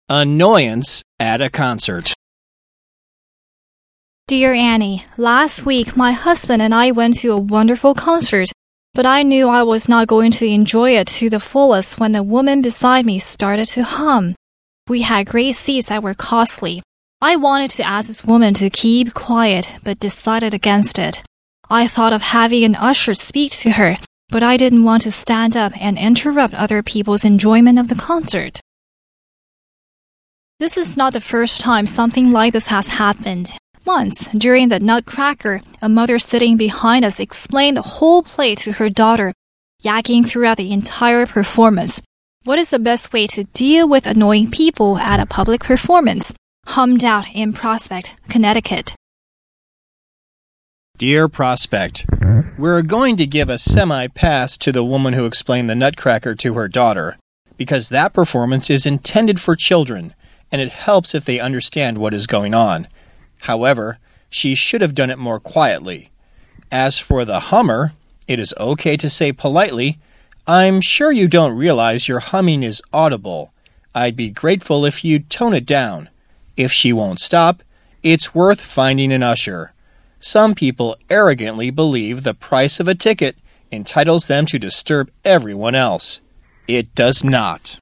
Annoyance at a concert. Dear Annie, last week my husband and I went to a wonderful concert, but I knew I was not going to enjoy it to the fullest when the woman beside me started to hum. We had great seats that were costly. I wanted to ask this woman to keep quiet, but decided against it. I thought of having an usher speak to her, but I didn't want to stand up and interrupt other people's enjoyment of the concert. This is not the first time something like this has happened. Once, during the Nutcracker, a mother sitting behind us explained the whole play to her daughter, yakking throughout the entire performance. What is the best way to deal with annoying people at a public performance? Hummed out in Prospect, Connecticut. Dear Prospect, we're going to give a semi-pass to the woman who explained the Nutcracker to her daughter, because that performance is intended for children, and it helps if they understand what is going on. However, she should have done it more quietly. As for the hummer, it is okay to say politely, "I'm sure you don't realize your humming is audible. I'd be grateful if you'd tone it down." If she won't stop, it's worth finding an usher. Some people arrogantly believe the price of a ticket entitles them to disturb everyone else. It does not.